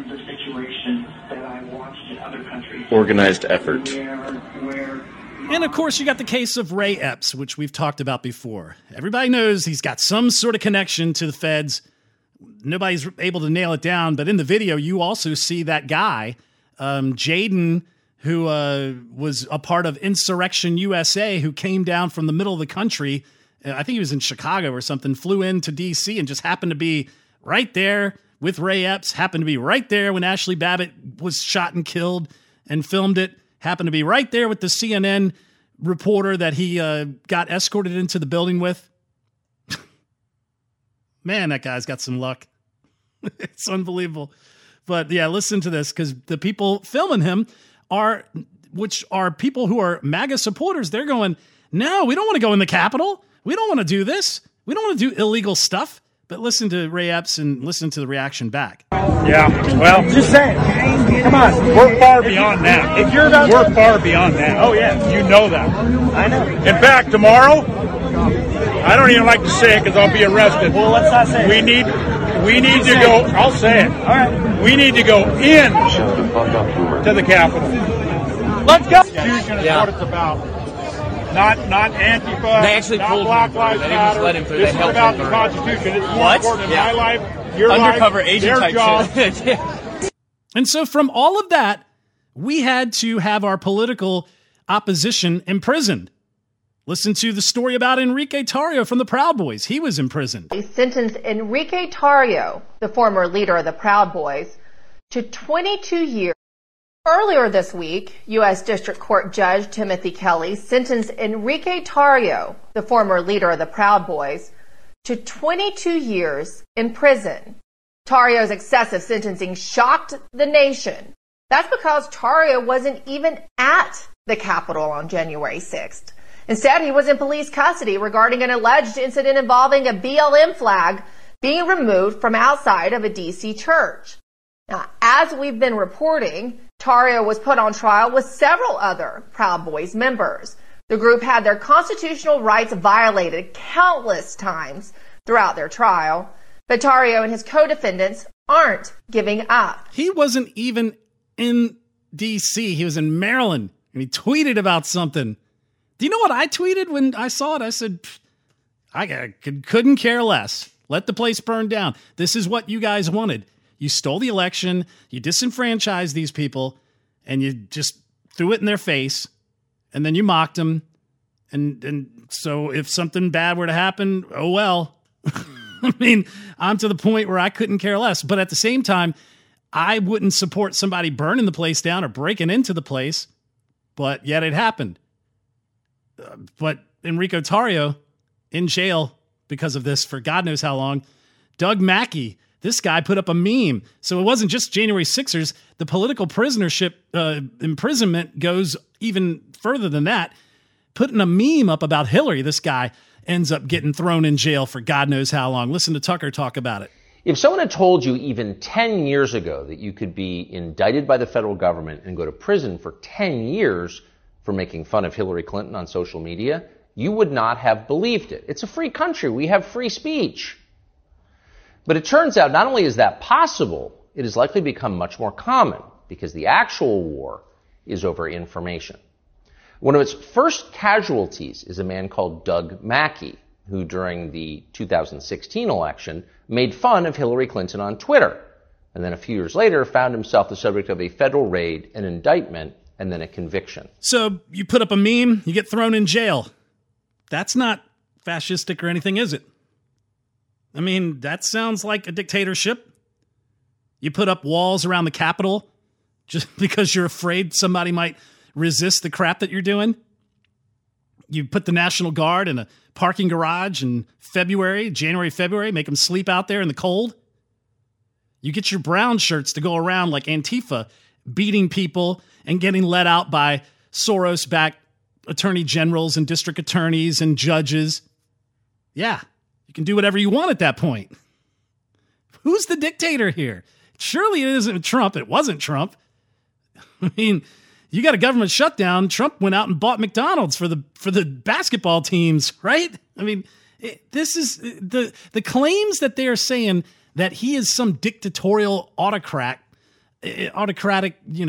S16: organized effort.
S1: And of course, you got the case of Ray Epps, which we've talked about before. Everybody knows he's got some sort of connection to the feds. Nobody's able to nail it down, but in the video, you also see that guy, Jaden, who was a part of Insurrection USA, who came down from the middle of the country. I think he was in Chicago or something, flew into D.C. and just happened to be right there with Ray Epps, happened to be right there when Ashley Babbitt was shot and killed and filmed it, happened to be right there with the CNN reporter that he got escorted into the building with. Man, that guy's got some luck. It's unbelievable. But yeah, listen to this, because the people filming him which are people who are MAGA supporters. They're going, no, we don't want to go in the Capitol. We don't want to do this. We don't want to do illegal stuff. But listen to Ray Epps and listen to the reaction back.
S17: Yeah, well, just saying. Come on, we're far beyond that. If you're about, we're far beyond that. Oh yeah, you know that. I know. In fact, tomorrow I don't even like to say it because I'll be arrested.
S18: Well, let's not say it.
S17: We need to go. I'll say it.
S18: All right.
S17: We need to go in to the Capitol.
S18: Let's go.
S17: Constitution is what it's about. Not Antifa.
S18: They actually
S17: not
S18: pulled
S17: Black
S18: him.
S17: Lives
S18: They didn't just
S17: Matter.
S18: let him through.
S17: This
S18: They
S17: is
S18: helped
S17: about
S18: him
S17: the
S18: through.
S17: Constitution. It's more
S18: What?
S17: important in
S18: Yeah.
S17: my life, your
S18: Undercover
S17: life,
S18: agent
S17: their
S18: type
S17: job.
S18: shit.
S1: And so from all of that, we had to have our political opposition imprisoned. Listen to the story about Enrique Tarrio from the Proud Boys. He was imprisoned.
S19: They sentenced Enrique Tarrio, the former leader of the Proud Boys, to 22 years. Earlier this week, U.S. District Court Judge Timothy Kelly sentenced Enrique Tarrio, the former leader of the Proud Boys, to 22 years in prison. Tarrio's excessive sentencing shocked the nation. That's because Tarrio wasn't even at the Capitol on January 6th. Instead, he was in police custody regarding an alleged incident involving a BLM flag being removed from outside of a D.C. church. Now, as we've been reporting, Tarrio was put on trial with several other Proud Boys members. The group had their constitutional rights violated countless times throughout their trial, but Tarrio and his co-defendants aren't giving up.
S1: He wasn't even in D.C. He was in Maryland, and he tweeted about something. Do you know what I tweeted when I saw it? I said, I couldn't care less. Let the place burn down. This is what you guys wanted. You stole the election, you disenfranchised these people, and you just threw it in their face, and then you mocked them. And so if something bad were to happen, oh well. I mean, I'm to the point where I couldn't care less. But at the same time, I wouldn't support somebody burning the place down or breaking into the place, but yet it happened. But Enrique Tarrio in jail because of this for God knows how long. Doug Mackey, this guy put up a meme. So it wasn't just January 6ers. The political prisonership imprisonment goes even further than that. Putting a meme up about Hillary, this guy ends up getting thrown in jail for God knows how long. Listen to Tucker talk about it.
S8: If someone had told you even 10 years ago that you could be indicted by the federal government and go to prison for 10 years for making fun of Hillary Clinton on social media, you would not have believed it. It's a free country. We have free speech. But it turns out not only is that possible, it has likely become much more common because the actual war is over information. One of its first casualties is a man called Doug Mackey, who during the 2016 election made fun of Hillary Clinton on Twitter, and then a few years later found himself the subject of a federal raid, an indictment, and then a conviction.
S1: So you put up a meme, you get thrown in jail. That's not fascistic or anything, is it? I mean, that sounds like a dictatorship. You put up walls around the Capitol just because you're afraid somebody might resist the crap that you're doing. You put the National Guard in a parking garage in January, February, make them sleep out there in the cold. You get your brown shirts to go around like Antifa, beating people and getting let out by Soros-backed attorney generals and district attorneys and judges. Yeah, you can do whatever you want at that point. Who's the dictator here? Surely it isn't Trump. It wasn't Trump. I mean, you got a government shutdown. Trump went out and bought McDonald's for the basketball teams, right? I mean, this is the claims that they are saying that he is some dictatorial autocratic, he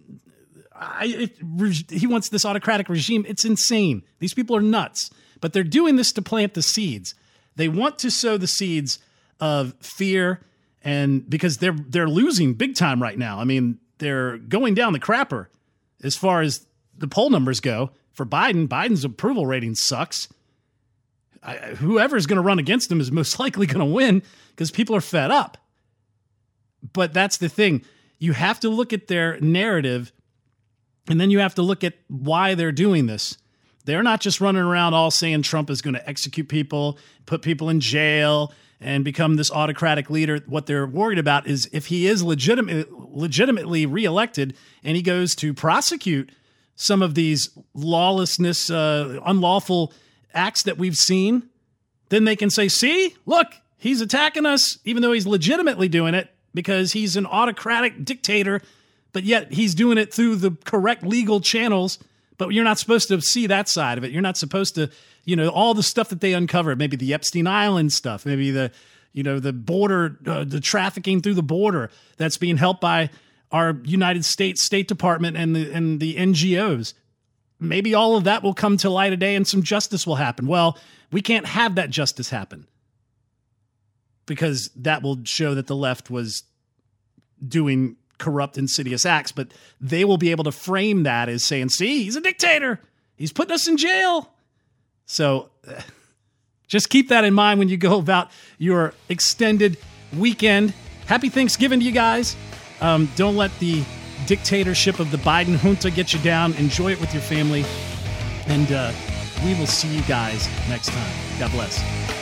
S1: wants this autocratic regime. It's insane. These people are nuts, but they're doing this to plant the seeds. They want to sow the seeds of fear, and because they're losing big time right now. I mean, they're going down the crapper as far as the poll numbers go for Biden. Biden's approval rating sucks. Whoever's going to run against him is most likely going to win because people are fed up. But that's the thing. You have to look at their narrative, and then you have to look at why they're doing this. They're not just running around all saying Trump is going to execute people, put people in jail, and become this autocratic leader. What they're worried about is if he is legitimately reelected and he goes to prosecute some of these lawlessness, unlawful acts that we've seen, then they can say, see, look, he's attacking us, even though he's legitimately doing it because he's an autocratic dictator, but yet he's doing it through the correct legal channels But you're not supposed to see that side of it. You're not supposed to, all the stuff that they uncovered, maybe the Epstein Island stuff, maybe the border, the trafficking through the border that's being helped by our United States State Department and the NGOs. Maybe all of that will come to light today and some justice will happen. Well, we can't have that justice happen because that will show that the left was doing corrupt, insidious acts, but they will be able to frame that as saying, see, he's a dictator. He's putting us in jail. So just keep that in mind when you go about your extended weekend. Happy Thanksgiving to you guys. Don't let the dictatorship of the Biden junta get you down. Enjoy it with your family. And we will see you guys next time. God bless.